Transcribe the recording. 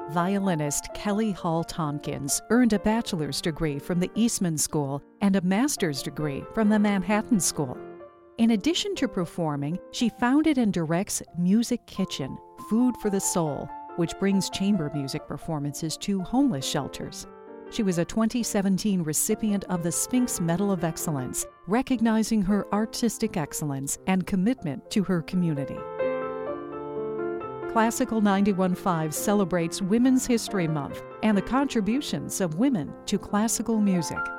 Violinist Kelly Hall Tompkins earned a bachelor's degree from the Eastman School and a master's degree from the Manhattan School. In addition to performing, she founded and directs Music Kitchen, Food for the Soul, which brings chamber music performances to homeless shelters. She was a 2017 recipient of the Sphinx Medal of Excellence, recognizing her artistic excellence and commitment to her community. Classical 91.5 celebrates Women's History Month and the contributions of women to classical music.